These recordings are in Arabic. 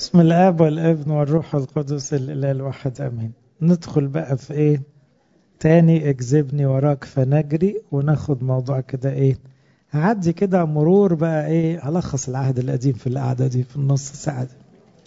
بسم الآب والابن والروح القدس الإله الواحد آمين. ندخل بقى في إيه تاني؟ اجذبني وراك فنجري، وناخد موضوع كده إيه، هعدي كده مرور بقى إيه، هلخص العهد القديم في القعدة دي في النص ساعة دي.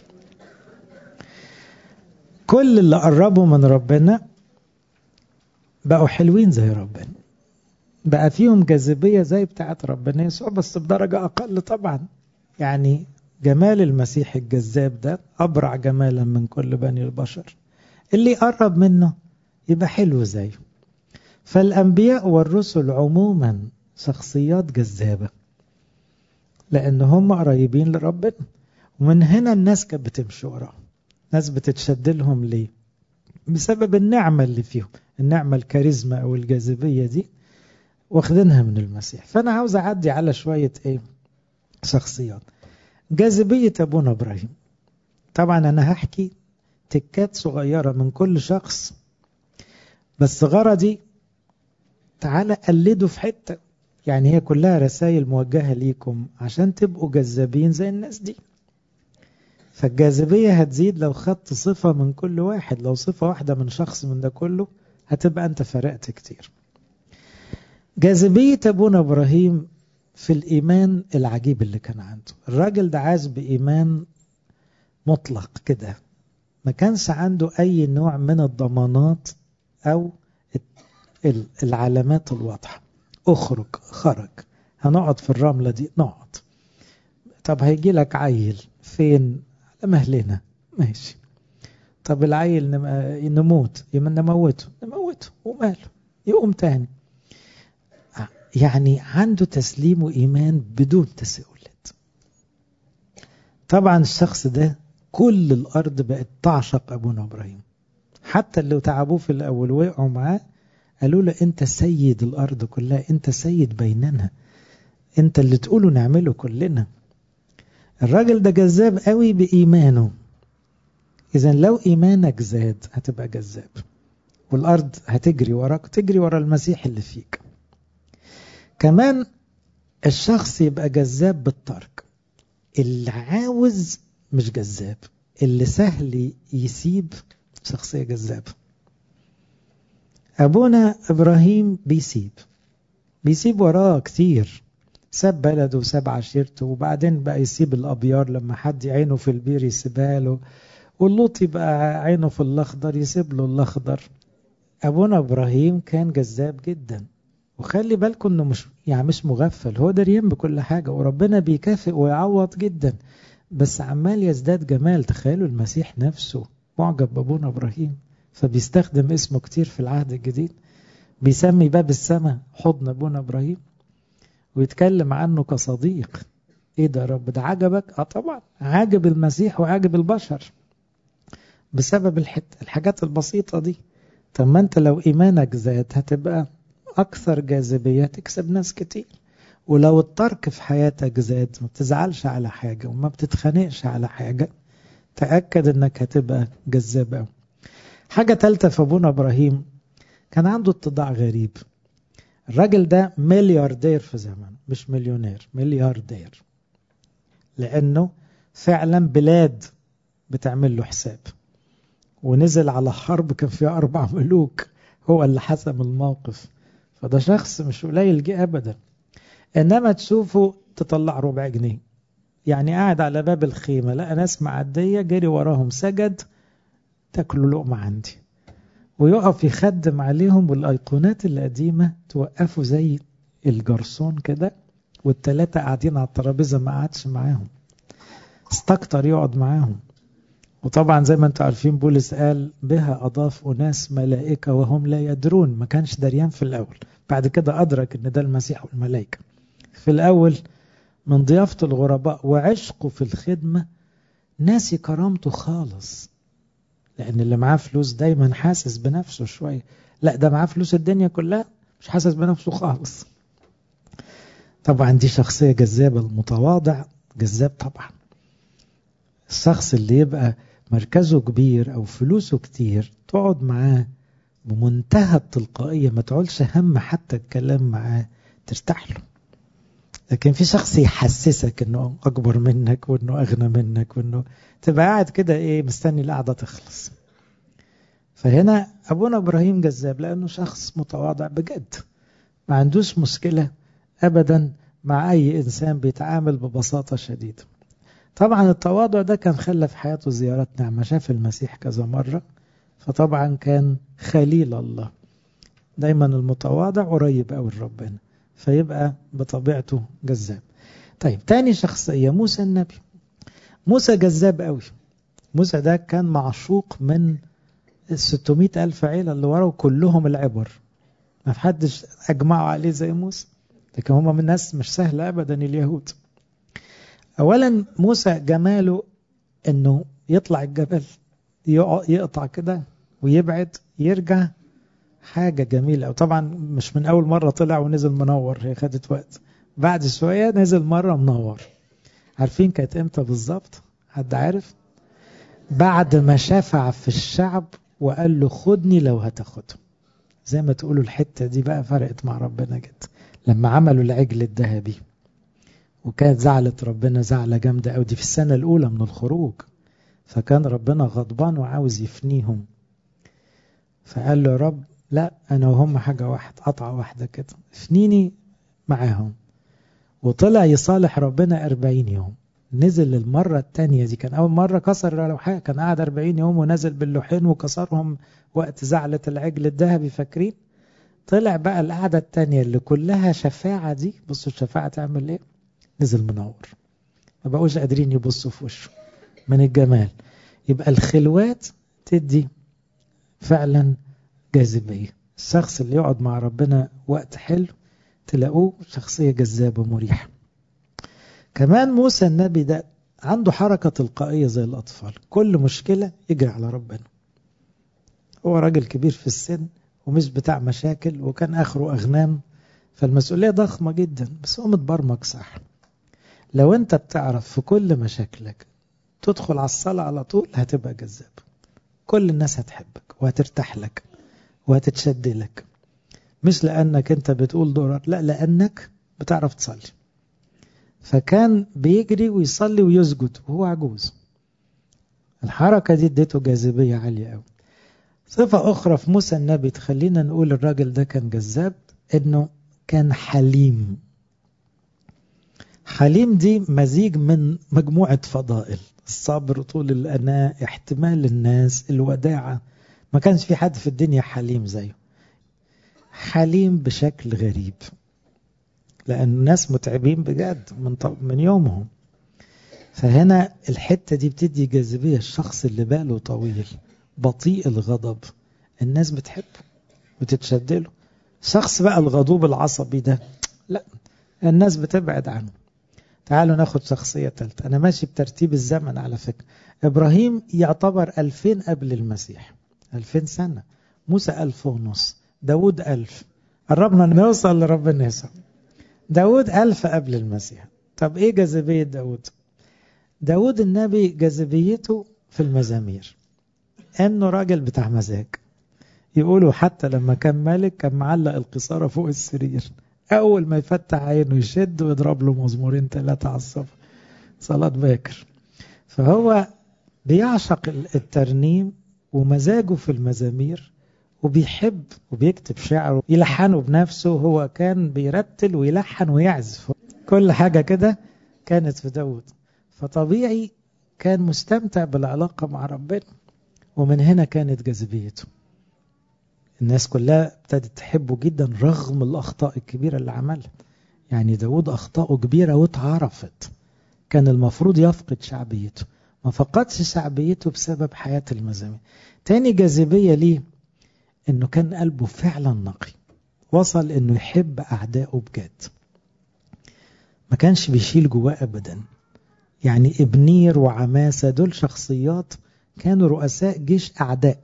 كل اللي قربوا من ربنا بقوا حلوين زي ربنا، بقى فيهم جاذبية زي بتاعت ربنا يسوع، بس بدرجة أقل طبعا. يعني جمال المسيح الجذاب ده أبرع جمالا من كل بني البشر، اللي يقرب منه يبقى حلو زيه. فالأنبياء والرسل عموما شخصيات جذابة لأن هم قريبين لربنا، ومن هنا الناس كانت بتمشي وراهم، ناس بتتشد لهم. ليه؟ بسبب النعمة اللي فيهم، النعمة الكاريزما أو الجاذبية دي واخدينها من المسيح. فأنا عاوز أعدي على شوية إيه شخصيات. جاذبية أبونا إبراهيم، طبعا أنا هحكي تكات صغيرة من كل شخص، بس غرضي تعالى قلدوا في حتة، يعني هي كلها رسائل موجهة ليكم عشان تبقوا جذابين زي الناس دي. فالجاذبية هتزيد لو خدت صفة من كل واحد، لو صفة واحدة من شخص من ده كله هتبقى أنت فرقت كتير. جاذبية أبونا إبراهيم في الإيمان العجيب اللي كان عنده. الراجل ده عاش بإيمان مطلق كده، ما كانش عنده أي نوع من الضمانات أو العلامات الواضحة. خرج، هنقعد في الرملة دي نقعد. طب هيجي لك عيل فين؟ على مهلنا، ماشي. طب العيل نموت، نموته وماله، يقوم تاني. يعني عنده تسليم وإيمان بدون تساؤلات. طبعا الشخص ده كل الأرض بقت تعشق أبونا إبراهيم، حتى اللي تعبوه في الأول وقعوا معاه قالوا له أنت سيد الأرض كلها، أنت سيد بيننا، أنت اللي تقوله نعمله كلنا. الراجل ده جذاب قوي بإيمانه. إذن لو إيمانك زاد هتبقى جذاب، والأرض هتجري وراك، تجري ورا المسيح اللي فيك. كمان الشخص يبقى جذاب بالترك، اللي عاوز مش جذاب، اللي سهل يسيب شخصية جذابة. أبونا إبراهيم بيسيب وراه كتير، ساب بلده وساب عشيرته، وبعدين بقى يسيب الأبيار لما حد عينه في البير يسيبها له، واللوط يبقى عينه في الأخضر يسيب له الأخضر. أبونا إبراهيم كان جذاب جدا، وخلي بالكم إنه مش مغفل، هو دريان بكل حاجة، وربنا بيكافئ ويعوض جدا، بس عمال يزداد جمال. تخيلوا المسيح نفسه معجب بأبونا إبراهيم، فبيستخدم اسمه كتير في العهد الجديد، بيسمي باب السماء حضن أبونا إبراهيم، ويتكلم عنه كصديق. ايه ده يا رب، ده عجبك؟ طبعا عاجب المسيح وعاجب البشر بسبب الحاجات البسيطة دي. طب ما انت لو ايمانك زاد هتبقى اكثر جاذبية، تكسب ناس كتير. ولو الترك في حياتك زاد، ما بتزعلش على حاجة وما بتتخانقش على حاجة، تأكد انك هتبقى جذاب. حاجة تالتة في ابونا ابراهيم، كان عنده اتضاع غريب. الراجل ده ملياردير في زمن، مش مليونير، ملياردير، لأنه فعلا بلاد بتعمل له حساب، ونزل على حرب كان فيها 4 ملوك، هو اللي حسم الموقف. فده شخص مش قليل جه أبدا. إنما تشوفه تطلع ربع جنيه، يعني قاعد على باب الخيمة لقى ناس معدية جري وراهم سجد، تاكلوا لقمة عندي، ويقف يخدم عليهم. والأيقونات القديمة توقفوا زي الجرسون كده، والتلاتة قاعدين على الترابيزة ما قعدش معاهم، استكتر يقعد معاهم. وطبعا زي ما انتم عارفين بولس قال بها أضاف أناس ملائكة وهم لا يدرون، ما كانش دريان في الأول، بعد كده أدرك ان ده المسيح والملائكة. في الأول من ضيافة الغرباء وعشقه في الخدمة ناسي كرامته خالص، لأن اللي معاه فلوس دايما حاسس بنفسه شوية، لا ده معاه فلوس الدنيا كلها مش حاسس بنفسه خالص. طبعا دي شخصية جذابة، المتواضع جذاب طبعا. الشخص اللي يبقى مركزه كبير أو فلوسه كتير تقعد معاه بمنتهى التلقائية، ما تعولش هم حتى الكلام معاه، ترتاح له. لكن في شخص يحسسك انه اكبر منك وانه اغنى منك وانه تبقى قاعد كده ايه مستني القعدة تخلص. فهنا ابونا ابراهيم جذاب لانه شخص متواضع بجد، ما عندوش مشكلة ابدا مع اي انسان، بيتعامل ببساطة شديدة. طبعا التواضع ده كان خلى في حياته زيارات نعمة، شاف المسيح كذا مرة، فطبعا كان خليل الله. دايما المتواضع قريب قوي لربنا، فيبقى بطبيعته جذاب. طيب تاني شخصية موسى النبي. موسى جذاب قوي. موسى ده كان معشوق من 600 ألف عيلة اللي وراه كلهم العبر، ما في حدش أجمعوا عليه زي موسى، لكن هم من الناس مش سهلة أبدا اليهود. أولا موسى جماله أنه يطلع الجبل يقطع كده ويبعد يرجع، حاجة جميلة. وطبعا مش من أول مرة طلع ونزل منور، هي خدت وقت، بعد شوية نزل مرة منور. عارفين كانت امتى بالظبط؟ حد عارف؟ بعد ما شفع في الشعب وقال له خدني لو هتاخده. زي ما تقولوا الحتة دي بقى فرقت مع ربنا جدا، لما عملوا العجل الذهبي وكانت زعلت ربنا زعلة جامدة أو دي في السنة الأولى من الخروج، فكان ربنا غضبان وعاوز يفنيهم، فقال له يا رب لا، أنا وهم حاجة واحدة، قطعة واحدة كده، افنيني معاهم. وطلع يصالح ربنا 40 يوم. نزل المرة التانية دي، كان أول مرة كسر اللوحين، كان قاعد 40 يوم ونزل باللوحين وكسرهم وقت زعلة العجل الذهبي، فاكرين؟ طلع بقى القعدة التانية اللي كلها شفاعة دي، بصوا الشفاعة تعمل ايه؟ نزل منور، ما بقوش قادرين يبصوا في وشه من الجمال. يبقى الخلوات تدي فعلا جاذبية. الشخص اللي يقعد مع ربنا وقت حلو تلاقوه شخصية جذابة مريحة. كمان موسى النبي ده عنده حركة تلقائية زي الأطفال، كل مشكلة يجري على ربنا. هو راجل كبير في السن ومش بتاع مشاكل، وكان آخره أغنام، فالمسؤولية ضخمة جدا، بس هو متبرمج صح. لو انت بتعرف في كل مشاكلك تدخل على الصلاة على طول هتبقى جذاب، كل الناس هتحبك وهترتاح لك وهتتشد لك، مش لأنك انت بتقول دورك، لا لأنك بتعرف تصلي. فكان بيجري ويصلي ويسجد وهو عجوز. الحركة دي اديته جاذبية عالية قوي. صفة أخرى في موسى النبي تخلينا نقول الراجل ده كان جذاب، إنه كان حليم. حليم دي مزيج من مجموعة فضائل: الصبر، طول الأناة، احتمال الناس، الوداعة. ما كانش في حد في الدنيا حليم زيه. حليم بشكل غريب، لأن الناس متعبين بجد من يومهم. فهنا الحتة دي بتدي جاذبية. الشخص اللي باله طويل بطيء الغضب الناس بتحبه وتتشدله. شخص بقى الغضوب العصبي ده لا، الناس بتبعد عنه. تعالوا ناخد شخصية ثالثة. أنا ماشي بترتيب الزمن على فكرة. إبراهيم يعتبر 2000 قبل المسيح، 2000 سنة. موسى 1500. داود 1000. قربنا نوصل لربنا يسوع. داود 1000 قبل المسيح. طب إيه جاذبية داود؟ داود النبي جاذبيته في المزامير، إنه راجل بتاع مزاج. يقولوا حتى لما كان ملك كان معلق القصارى فوق السرير، أول ما يفتح عينه يشد ويضرب له مزمورين 3 على الصف، صلاة باكر. فهو بيعشق الترنيم ومزاجه في المزامير، وبيحب وبيكتب شعره يلحنه بنفسه. هو كان بيرتل ويلحن ويعزف، كل حاجة كده كانت في داود. فطبيعي كان مستمتع بالعلاقة مع ربنا، ومن هنا كانت جاذبيته. الناس كلها ابتدت تحبه جدا رغم الأخطاء الكبيرة اللي عملها. يعني داود أخطاءه كبيرة واتعرفت، كان المفروض يفقد شعبيته، ما فقدش شعبيته بسبب حياة المزامير. تاني جاذبية ليه انه كان قلبه فعلا نقي، وصل انه يحب أعدائه بجد، ما كانش بيشيل جواه أبدا. يعني ابنير وعماسة دول شخصيات كانوا رؤساء جيش أعداء،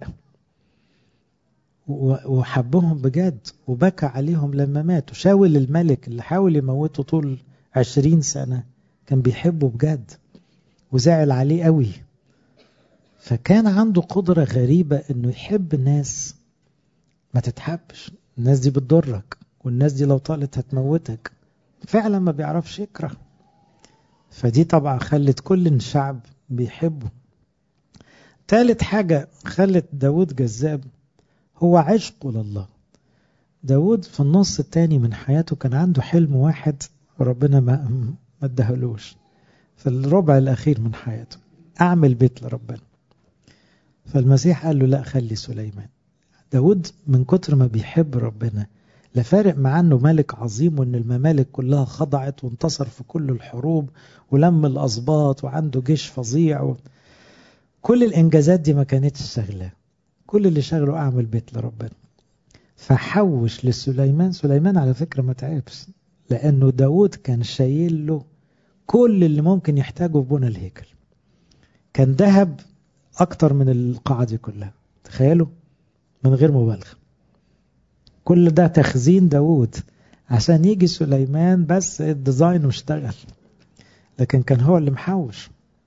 وحبهم بجد وبكى عليهم لما ماتوا. شاول الملك اللي حاول يموته طول 20 سنة كان بيحبه بجد وزعل عليه قوي. فكان عنده قدرة غريبة انه يحب ناس ما تتحبش. الناس دي بتضرك، والناس دي لو طالت هتموتك، فعلا ما بيعرفش يكره. فدي طبعا خلت كل الشعب بيحبه. ثالث حاجة خلت داود جذاب هو عشقه لله. داود في النص الثاني من حياته كان عنده حلم واحد وربنا ما ادهلوش. في الربع الأخير من حياته أعمل بيت لربنا. فالمسيح قال له لا، خلي سليمان. داود من كتر ما بيحب ربنا، لا فارق مع انه ملك عظيم وان الممالك كلها خضعت وانتصر في كل الحروب ولم الأسباط وعنده جيش فظيع كل الإنجازات دي ما كانتش شغلة. كل اللي شغله أعمل بيت لربنا. فحوش لسليمان. سليمان على فكرة ما تعبش، لأنه داود كان شايل له كل اللي ممكن يحتاجه في بنى الهيكل. كان ذهب أكتر من القاعة دي كلها، تخيلوا، من غير مبالغة. كل ده تخزين داود عشان يجي سليمان بس الديزاين واشتغل، لكن كان هو اللي محوش.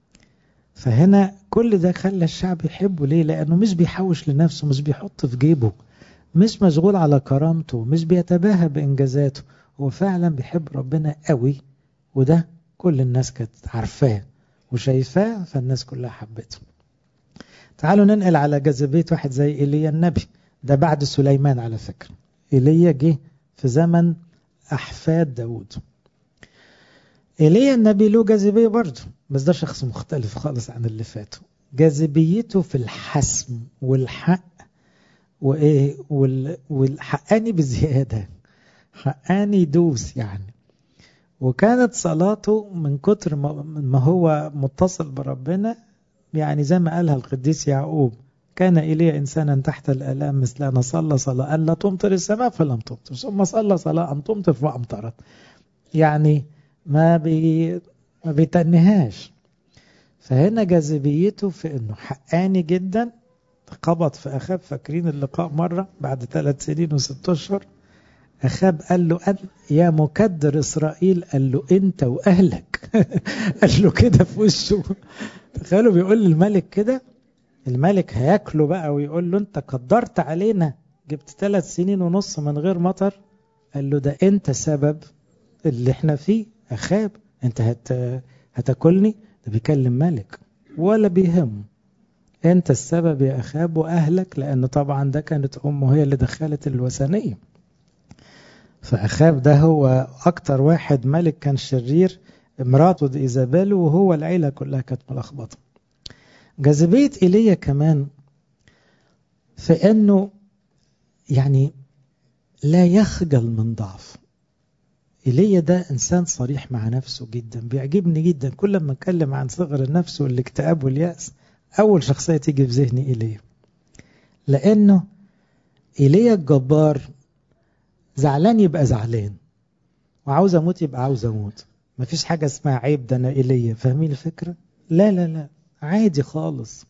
فهنا كل ده خلى الشعب يحبه. ليه؟ لأنه مش بيحوش لنفسه، مش بيحط في جيبه، مش مشغول على كرامته، مش بيتباهى بإنجازاته. هو فعلا بيحب ربنا قوي، وده كل الناس كانت عارفاه وشايفاه، فالناس كلها حبته. تعالوا ننقل على جاذبية واحد زي إيليا النبي. ده بعد سليمان على فكرة. إيليا جه في زمن أحفاد داود. إيليا النبي له جاذبية برضه، بس ده شخص مختلف خالص عن اللي فاتوا. جاذبيته في الحسم والحق وإيه والحقاني بزيادة، حقاني يدوس يعني. وكانت صلاته من كتر ما هو متصل بربنا، يعني زي ما قالها القديس يعقوب: كان إلي إنسانا تحت الآلام مثلنا، صلى صلاة أن لا تمطر السماء فلم تمطر، ثم صلى صلاة أن تمطر فأمطرت. يعني ما بيتنهاش. فهنا جاذبيته في أنه حقاني جدا. قبض في أخاب، فاكرين اللقاء مرة بعد 3 سنين و6 أشهر، أخاب قال له يا مكدر إسرائيل، قال له أنت وأهلك. قال له كده في وشه. تخيلوا بيقول للملك كده، الملك هياكله بقى ويقول له أنت قدرت علينا، جبت 3 سنين ونص من غير مطر. قال له ده أنت سبب اللي احنا فيه أخاب، أنت هتاكلني. ده بيكلم ملك ولا بيهمه، أنت السبب يا أخاب وأهلك، لأن طبعا ده كانت أمه هي اللي دخلت الوثنية. فأخاب ده هو أكتر واحد ملك كان شرير، امراته دي إيزابيل، وهو العيلة كلها كانت ملخبطة. جاذبية إيليا كمان في أنه يعني لا يخجل من ضعف. إيليا ده إنسان صريح مع نفسه جدا، بيعجبني جدا. كل ما أتكلم عن صغر النفس والاكتئاب واليأس، أول شخصية تيجي في ذهني إيليا. لأنه إيليا الجبار زعلان يبقى زعلان، وعاوز أموت يبقى عاوز أموت. مفيش حاجة اسمها عيب، ده أنا إيليا. فاهمين الفكرة؟ لا لا لا، عادي خالص.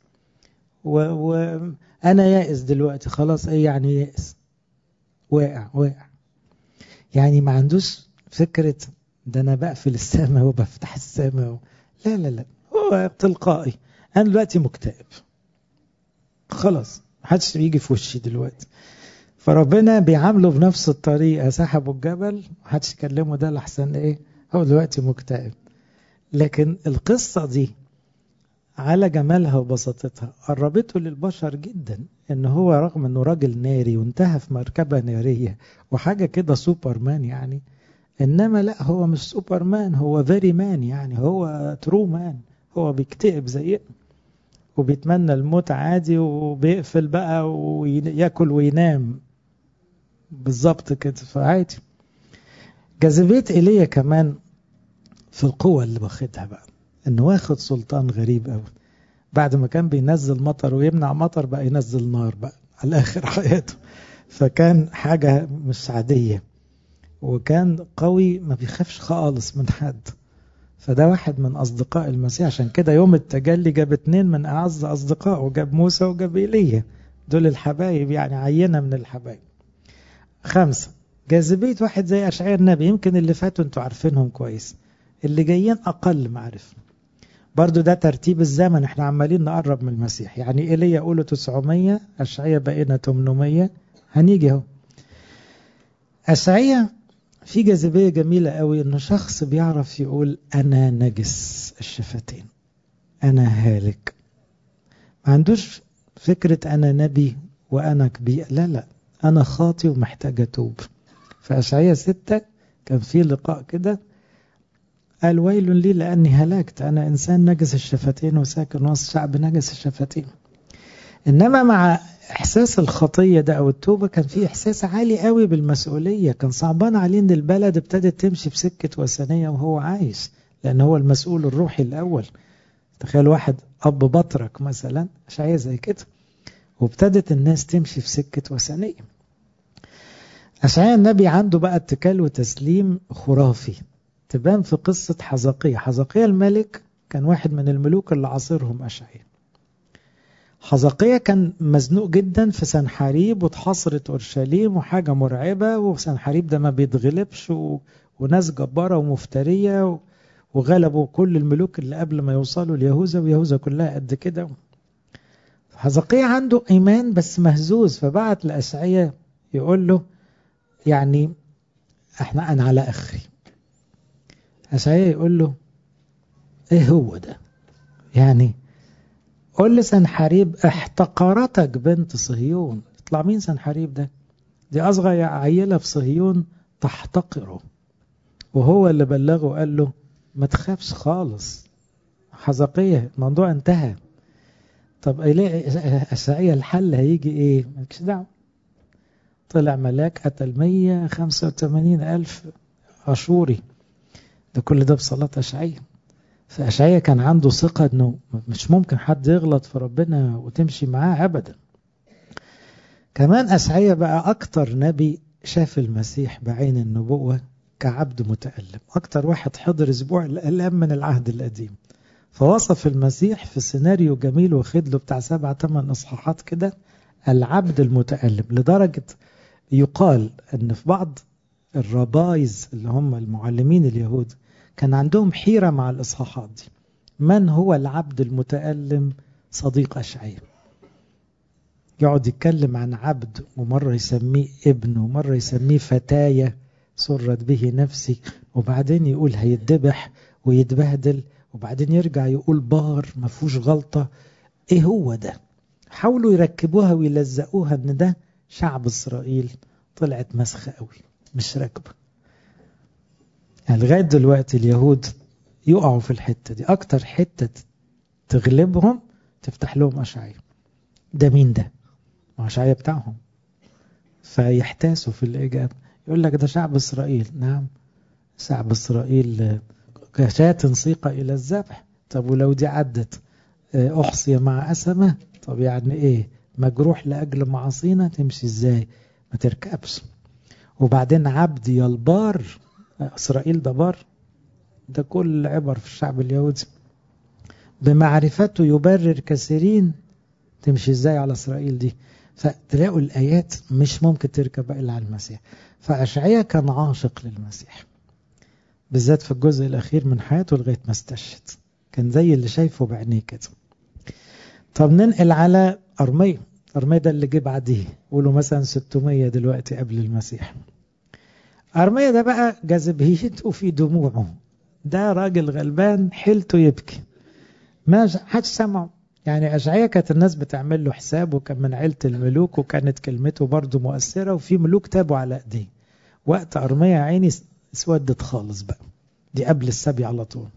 وأنا يائس دلوقتي، خلاص. إيه يعني يائس؟ واقع. يعني ما عندوش فكرة ده أنا بقفل السماء وبفتح السماء. لا لا لا، هو تلقائي. أنا دلوقتي مكتئب، خلاص محدش بيجي في وشي دلوقتي. فربنا بيعامله بنفس الطريقة. سحبوا الجبل، محدش يكلمه، ده لحسن إيه، هو دلوقتي مكتئب. لكن القصة دي على جمالها وبساطتها قربته للبشر جدا. إن هو رغم إنه راجل ناري وانتهى في مركبة نارية وحاجة كده سوبرمان يعني، إنما لا، هو مش سوبرمان، هو فيري مان، يعني هو ترو مان. هو بيكتئب زينا وبيتمنى الموت عادي، وبيقفل بقى ويأكل وينام بالظبط كده، فعادي. جاذبية إيليا كمان في القوة اللي واخدها بقى، إنه واخد سلطان غريب قوي. بعد ما كان بينزل مطر ويمنع مطر، بقى ينزل نار بقى على آخر حياته. فكان حاجة مش عادية، وكان قوي ما بيخافش خالص من حد. فده واحد من أصدقاء المسيح. عشان كده يوم التجلي جاب 2 من أعز أصدقائه، وجاب موسى وجاب إيليا، دول الحبايب يعني، عينة من الحبايب. 5، جاذبية واحد زي أشعياء النبي. يمكن اللي فاتوا انتوا عارفينهم كويس، اللي جايين أقل معرفة. برضو ده ترتيب الزمن، احنا عمالين نقرب من المسيح. يعني إيليا قوله 900، أشعياء بقينا 800، هنيجي اهو. أشعياء في جاذبية جميلة قوي إنه شخص بيعرف يقول أنا نجس الشفتين، أنا هالك. ما عندوش فكرة أنا نبي وأنا كبير، لا، أنا خاطي ومحتاج أتوب. في أشعياء 6 كان في لقاء كده، قال ويل لي لأني هلكت، أنا إنسان نجس الشفتين وساكن وسط شعب نجس الشفتين. إنما مع إحساس الخطية ده أو التوبة كان في إحساس عالي قوي بالمسؤولية. كان صعبان عليه إن البلد ابتدت تمشي في سكة وثنية وهو عايش، لأن هو المسؤول الروحي الأول. تخيل واحد أب بطرك مثلا، أشعياء زي كده، وابتدت الناس تمشي في سكة وثنية. أشعياء النبي عنده بقى اتكال وتسليم خرافي، تبان في قصة حزقية. حزقية الملك كان واحد من الملوك اللي عاصرهم أشعياء. حزقية كان مزنوق جدا في سنحاريب، واتحاصرت أورشليم وحاجة مرعبة، وسنحاريب ده ما بيتغلبش وناس جبارة ومفترية، وغلبوا كل الملوك اللي قبل ما يوصلوا ليهوذا، ويهوذا كلها قد كده. حزقية عنده إيمان بس مهزوز، فبعت لأشعياء يقول له يعني أنا على آخري. أشعياء يقول له إيه هو ده؟ يعني قول لسنحاريب احتقرتك بنت صهيون. يطلع مين سنحاريب ده؟ دي أصغر عيلة في صهيون تحتقره، وهو اللي بلغه قال له ما تخافش خالص حزقية، الموضوع انتهى. طب أشعياء الحل هيجي ايه؟ مالكش دعوة. طلع ملاك قتل 185,000 أشوري، ده كل ده بصلاة أشعياء. فأشعياء كان عنده ثقة انه مش ممكن حد يغلط في ربنا وتمشي معاه أبدا. كمان أشعياء بقى أكتر نبي شاف المسيح بعين النبوة كعبد متألم، أكتر واحد حضر أسبوع الألام من العهد القديم. فوصف المسيح في سيناريو جميل واخد له بتاع 7-8 إصحاحات كده، العبد المتألم. لدرجة يقال أن في بعض الربايز اللي هم المعلمين اليهود كان عندهم حيرة مع الإصحاحات دي، من هو العبد المتألم صديق أشعياء؟ يقعد يتكلم عن عبد، ومرة يسميه ابن، ومرة يسميه فتاية سرت به نفسي، وبعدين يقول هيتذبح ويتبهدل، وبعدين يرجع يقول بار ما فيهوش غلطة. ايه هو ده؟ حاولوا يركبوها ويلزقوها ان ده شعب إسرائيل، طلعت مسخة قوي مش راكبة. يعني لغاية دلوقتي اليهود يقعوا في الحتة دي، اكتر حتة تغلبهم تفتح لهم أشعياء. ده مين ده؟ ما أشعياء بتاعهم، فيحتاسوا في الإجابة. يقول لك ده شعب إسرائيل. نعم شعب إسرائيل كشاة سيق إلى الذبح. طب ولو دي عدت أحصي مع أسمة، طب يعني إيه؟ مجروح لأجل معاصينا، تمشي إزاي؟ ما تركبش. وبعدين عبد يلبار، إسرائيل ده بار، ده كل عبر في الشعب اليهودي. بمعرفته يبرر كثيرين، تمشي إزاي على إسرائيل دي؟ فتلاقوا الآيات مش ممكن تركب إلا على المسيح. فأشعياء كان عاشق للمسيح، بالذات في الجزء الأخير من حياته لغاية ما استشهد، كان زي اللي شايفه بعينيه كده. طب ننقل على أرميا. أرميا ده اللي جه بعديه، قولوا مثلا 600 دلوقتي قبل المسيح. أرميا ده بقى جاذبيته في دموعه، ده راجل غلبان حيلته يبكي، ما حدش سمعه. يعني أشعياء كانت الناس بتعمل له حساب، وكان من عيلة الملوك، وكانت كلمته برضو مؤثرة، وفي ملوك تابوا على ايديه. وقت أرميا عيني اسودت خالص بقى، دي قبل السبي على طول.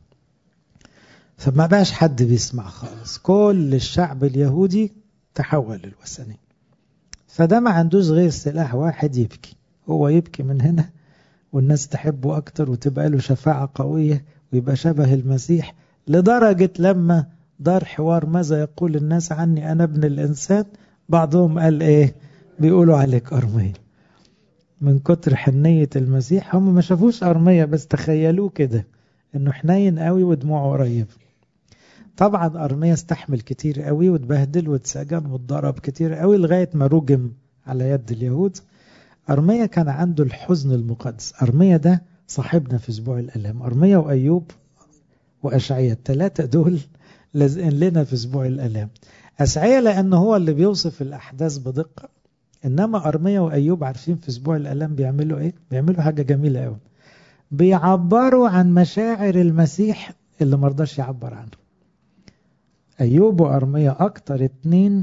فما بقاش حد بيسمع خالص، كل الشعب اليهودي تحول للوثني. فده ما عندوش غير سلاح واحد، يبكي. هو يبكي من هنا، والناس تحبه أكتر وتبقى له شفاعة قوية ويبقى شبه المسيح. لدرجة لما دار حوار ماذا يقول الناس عني أنا ابن الإنسان، بعضهم قال إيه؟ بيقولوا عليك أرميا. من كتر حنية المسيح، هم ما شافوش أرميا بس تخيلوه كده إنه حنين قوي ودموعه قريب. طبعا أرميا استحمل كتير قوي، واتبهدل واتسجن واتضرب كتير قوي لغاية ما رجم على يد اليهود. أرميا كان عنده الحزن المقدس. أرميا ده صاحبنا في أسبوع الألام، أرميا وأيوب وأشعياء، الثلاثة دول لازقين لنا في أسبوع الألام. أشعياء لأنه هو اللي بيوصف الأحداث بدقة، إنما أرميا وأيوب عارفين في أسبوع الآلام بيعملوا إيه؟ بيعملوا حاجة جميلة أوي، بيعبروا عن مشاعر المسيح اللي مرضاش يعبر عنه. أيوب وأرميا أكتر اتنين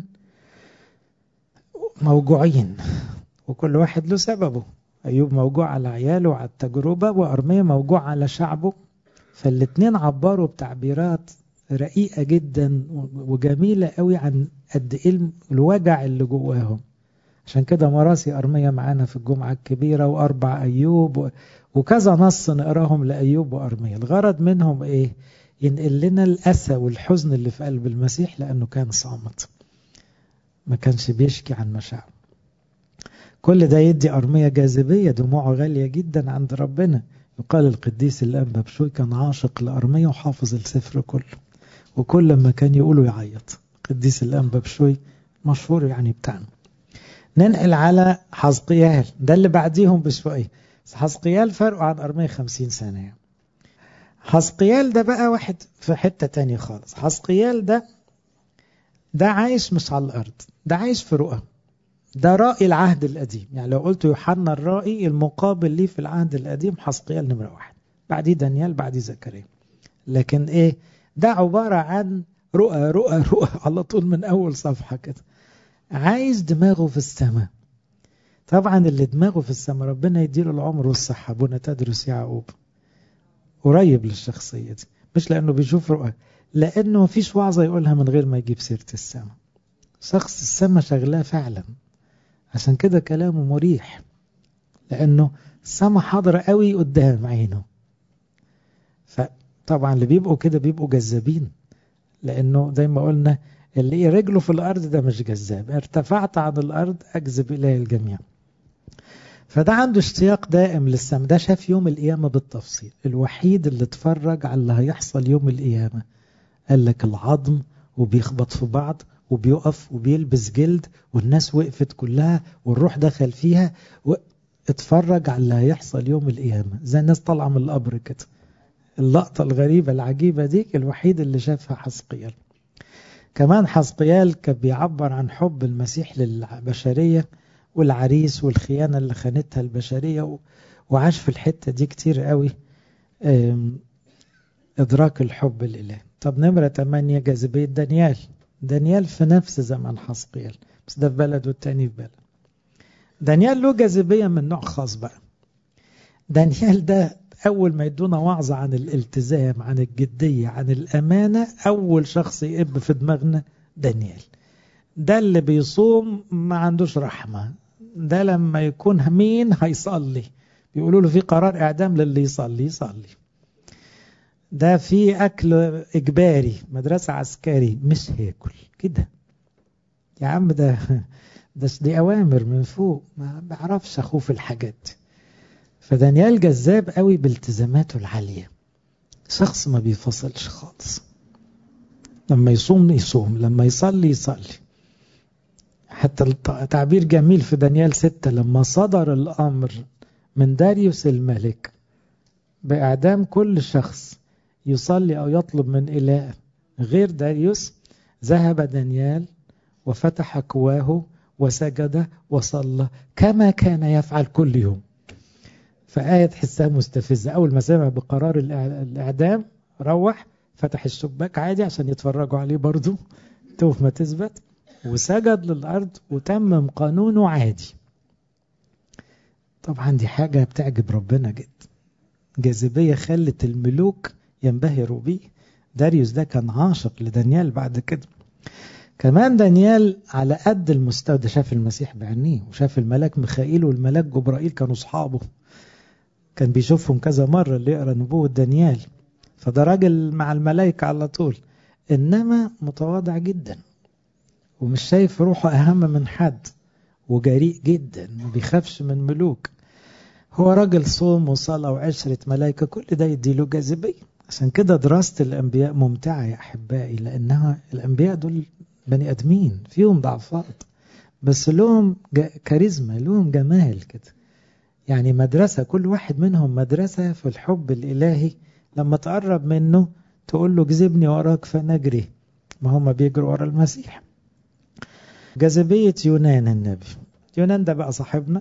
موجوعين، وكل واحد له سببه. أيوب موجوع على عياله وعلى التجربة، وأرميا موجوع على شعبه. فالاتنين عبروا بتعبيرات رقيقة جدا وجميلة قوي عن قد ايه الوجع اللي جواهم. عشان كده مراسي أرميا معانا في الجمعة الكبيرة، وأربع أيوب وكذا نص نقراهم لأيوب وأرميا. الغرض منهم ايه؟ ينقل لنا الأسى والحزن اللي في قلب المسيح، لأنه كان صامت، ما كانش بيشكي عن مشاعره. كل ده يدي أرميا جاذبية، دموعه غالية جدا عند ربنا. يقال القديس الأنبا بشوي كان عاشق لأرميا وحافظ السفر كله، وكل ما كان يقوله يعيط. قديس الأنبا بشوي مشهور يعني بتاعنا. ننقل على حزقيال، ده اللي بعديهم بشوية. حزقيال فرقوا عن أرميا 50 سنة يعني. حزقيال ده بقى واحد في حتة تانية خالص. حزقيال ده عايش مش على الأرض، ده عايش في رؤى. ده رائي العهد القديم، يعني لو قلت يوحنا الرائي المقابل ليه في العهد القديم حزقيال نمرة 1، بعديه دانيال، بعديه زكريا. لكن ايه ده؟ عبارة عن رؤى رؤى رؤى على طول من أول صفحة كده. عايز دماغه في السماء. طبعا اللي دماغه في السماء ربنا يديله العمر والصحة. ابونا تدرس يعقوب قريب للشخصية دي، مش لأنه بيشوف رؤى، لأنه مفيش وعظة يقولها من غير ما يجيب سيرة السماء. شخص السماء شغلاه فعلا، عشان كده كلامه مريح، لأنه السماء حاضرة قوي قدام عينه. فطبعا اللي بيبقوا كده بيبقوا جذابين، لأنه زي ما قلنا اللي رجله في الأرض ده مش جذاب. ارتفعت عن الأرض أجذب إليه الجميع. فده عنده اشتياق دائم للسماء. ده شاف يوم القيامة بالتفصيل، الوحيد اللي اتفرج على اللي هيحصل يوم القيامة. قال لك العظم وبيخبط في بعض وبيقف وبيلبس جلد، والناس وقفت كلها والروح دخل فيها، اتفرج على اللي هيحصل يوم القيامة زي الناس طالعة من القبر كده. اللقطة الغريبة العجيبة دي الوحيد اللي شافها حزقيال. كمان حزقيال كان بيعبر عن حب المسيح للبشرية والعريس والخيانة اللي خانتها البشرية، وعاش في الحتة دي كتير قوي، إدراك الحب الإله. طب نمرة 8 جاذبية دانيال. دانيال في نفس زمن حزقيال، بس ده في بلد والتاني في بلد. دانيال له جاذبية من نوع خاص بقى. دانيال ده أول ما يدونا وعظة عن الالتزام، عن الجدية، عن الأمانة، أول شخص يقب في دماغنا دانيال. ده اللي بيصوم ما عندوش رحمة. ده لما يكون مين هيصلي بيقولوا له في قرار إعدام للي يصلي. ده في أكل إجباري، مدرسة عسكري مش هياكل كده يا عم. دي أوامر من فوق، ما بعرفش أخوه في الحاجات. فدانيال جذاب قوي بالتزاماته العالية، شخص ما بيفصلش خالص. لما يصوم، لما يصلي. حتى التعبير جميل في دانيال 6، لما صدر الأمر من داريوس الملك بإعدام كل شخص يصلي أو يطلب من إله غير داريوس، ذهب دانيال وفتح كواه وسجد وصلى كما كان يفعل كل يوم. فآية تحسها مستفزة. أول ما سمع بقرار الإعدام روح فتح الشباك عادي عشان يتفرجوا عليه برضو توف ما تثبت، وسجد للأرض وتمم قانونه عادي. طبعا دي حاجة بتعجب ربنا جدا، جاذبية خلت الملوك ينبهروا بيه. داريوس ده كان عاشق لدانيال بعد كده. كمان دانيال على قد المستوى ده شاف المسيح بعينيه، وشاف الملاك ميخائيل والملاك جبرائيل كانوا أصحابه، كان بيشوفهم كذا مرة اللي يقرأ نبوة دانيال. فده راجل مع الملائكة على طول، إنما متواضع جدا ومش شايف روحه أهم من حد، وجريء جدا ما بيخافش من ملوك. هو راجل صوم وصلاة وعشرة ملائكة، كل ده يديله جاذبية. عشان كده دراسة الأنبياء ممتعة يا أحبائي، لأنها الأنبياء دول بني أدمين فيهم ضعفات، بس لهم كاريزما، لهم جمال كده. يعني مدرسة، كل واحد منهم مدرسة في الحب الإلهي. لما تقرب منه تقول له جذبني وراك فنجري، ما هم بيجروا ورا المسيح. جاذبية يونان النبي. يونان ده بقى صاحبنا،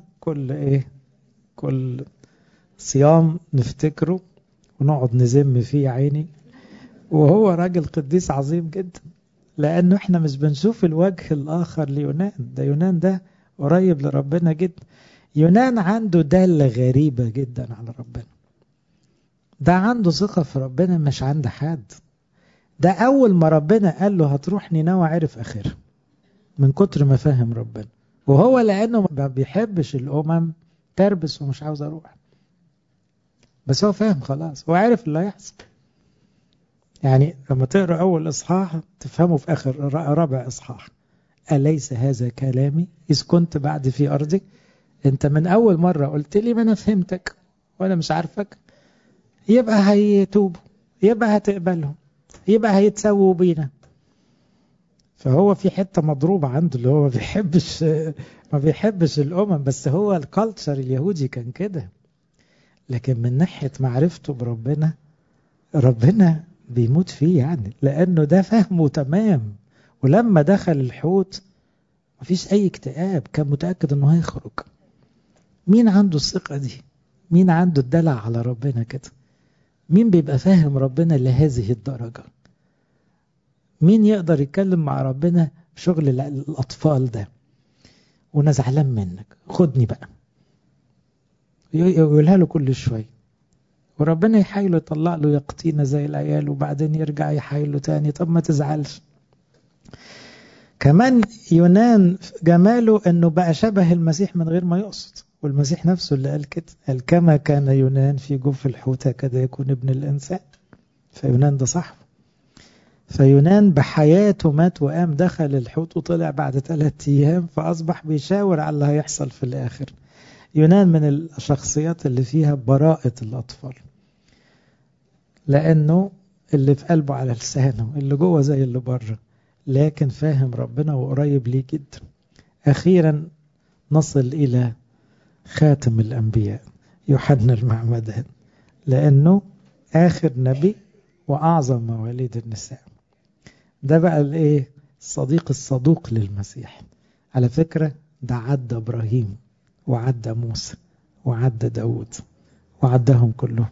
كل صيام نفتكره ونقعد نذم فيه عيني، وهو راجل قديس عظيم جدا، لأنه احنا مش بنشوف الوجه الآخر ليونان. ده يونان ده قريب لربنا جدا. يونان عنده دالة غريبة جدا على ربنا. ده عنده ثقة في ربنا مش عند حد. ده أول ما ربنا قال له هتروح نينوى عرف آخرها من كتر ما فاهم ربنا. وهو لأنه ما بيحبش الأمم تربس ومش عاوز أروح، بس هو فاهم خلاص، هو عارف اللي هيحصل. يعني لما تقرأ أول إصحاح تفهمه في آخر رابع إصحاح. أليس هذا كلامي إذ كنت بعد في أرضي؟ أنت من أول مرة قلت لي ما أنا فهمتك وأنا مش عارفك، يبقى هيتوبوا، يبقى هتقبلهم، يبقى هيتسووا بينا. فهو في حتة مضروبة عنده، اللي هو ما بيحبش الأمم، بس هو الكالتشر اليهودي كان كده. لكن من ناحية معرفته بربنا، ربنا بيموت فيه يعني، لأنه ده فهمه تمام. ولما دخل الحوت مفيش أي اكتئاب، كان متأكد أنه هيخرج. مين عنده الثقة دي؟ مين عنده الدلع على ربنا كده؟ مين بيبقى فاهم ربنا لهذه الدرجة؟ مين يقدر يتكلم مع ربنا شغل الأطفال ده؟ وأنا زعلان منك، خدني بقى، يقولها له كل شوية، وربنا يحايله يطلع له يقطينا زي العيال، وبعدين يرجع يحايله تاني. طب ما تزعلش. كمان يونان جماله انه بقى شبه المسيح من غير ما يقصد، والمسيح نفسه اللي قال كده، قال كما كان يونان في جوف الحوت كذا يكون ابن الانسان. فيونان ده صاحبه. فيونان بحياته مات وقام، دخل الحوت وطلع بعد 3 أيام، فأصبح بيشاور على اللي هيحصل في الآخر. يونان من الشخصيات اللي فيها براءة الأطفال، لأنه اللي في قلبه على لسانه، اللي جوه زي اللي بره، لكن فاهم ربنا وقريب ليه جدا. أخيرا نصل إلى خاتم الأنبياء يوحنا المعمدان، لأنه آخر نبي وأعظم مواليد النساء. ده بقى الإيه؟ الصديق الصدوق للمسيح. على فكرة ده عدى إبراهيم وعدى موسى وعدى داود وعدهم كلهم.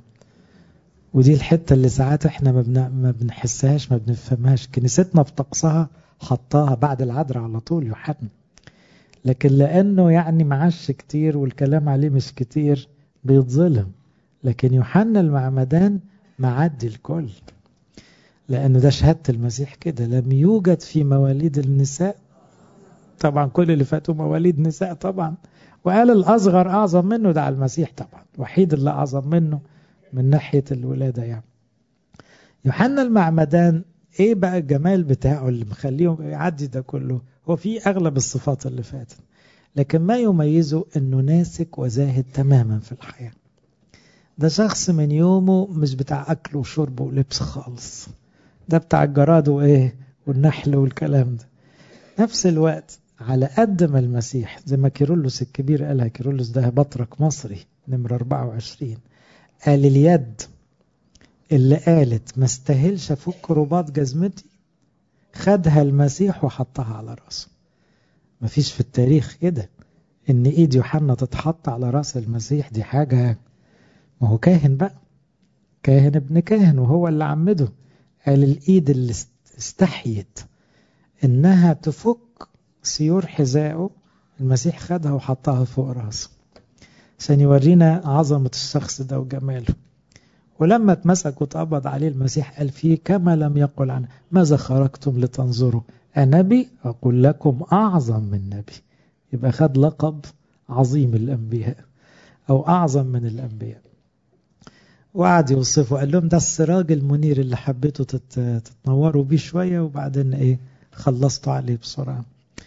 ودي الحتة اللي ساعات احنا ما بنحسهاش، ما بنفهمهاش. كنيستنا في طقسها حطاها بعد العذراء على طول يوحنا، لكن لأنه يعني معاش كتير والكلام عليه مش كتير بيتظلم. لكن يوحنا المعمدان معدي الكل، لأنه ده شهادة المسيح كده، لم يوجد في مواليد النساء. طبعا كل اللي فاتوا مواليد نساء طبعا، وقال الأصغر أعظم منه، ده على المسيح طبعا الوحيد اللي أعظم منه من ناحية الولادة. يعني يوحنا المعمدان ايه بقى الجمال بتاعه اللي مخليهم يعدي ده كله؟ هو فيه أغلب الصفات اللي فاتت، لكن ما يميزه انه ناسك وزاهد تماما في الحياة. ده شخص من يومه مش بتاع أكل وشرب ولبس خالص، ده بتاع الجراد وإيه والنحل والكلام ده. نفس الوقت على قد ما المسيح زي ما كيرلس الكبير قالها، كيرلس ده بطرك مصري نمرة 24، قال اليد اللي قالت ما استاهلش افك رباط جزمتي خدها المسيح وحطها على راسه. مفيش في التاريخ كده ان ايد يوحنا تتحط على راس المسيح، دي حاجة. ما هو كاهن بقى، كاهن ابن كاهن، وهو اللي عمده. قال الايد اللي استحيت انها تفك سيور حذائه، المسيح خدها وحطها فوق راسه عشان يورينا عظمة الشخص ده وجماله. ولما اتمسك واتقبض عليه المسيح قال فيه كما لم يقل عنه ماذا خرجتم لتنظروا أنبي؟ أقول لكم أعظم من نبي. يبقى خد لقب عظيم الأنبياء أو أعظم من الأنبياء. وقعد يوصفه، قال لهم ده السراج المنير اللي حبيتوا تتنوروا بيه شوية، وبعدين إيه خلصتوا عليه بسرعة.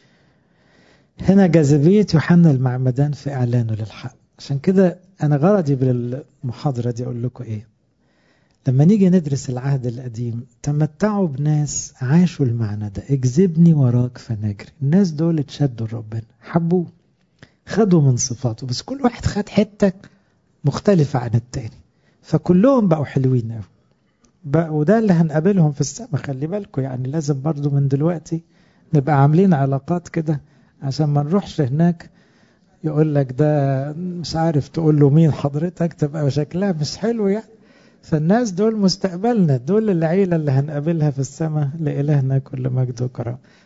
هنا جاذبية يوحنا المعمدان في إعلانه للحق. عشان كده أنا غرضي بالمحاضرة دي أقول لكم إيه؟ لما نيجي ندرس العهد القديم تمتعوا بناس عاشوا المعنى ده، اجذبني وراك فنجري. الناس دول اتشدوا لربنا، حبوه، خدوا من صفاته، بس كل واحد خد حتة مختلفة عن التاني، فكلهم بقوا حلوين قوي. وده اللي هنقابلهم في السماء، خلي بالكم. يعني لازم برضو من دلوقتي نبقى عاملين علاقات كده عشان ما نروحش هناك يقول لك ده مش عارف تقول له مين حضرتك، تبقى شكلها مش حلو يعني. فالناس دول مستقبلنا، دول العيلة اللي هنقابلها في السماء. لإلهنا كل مجد وكرم.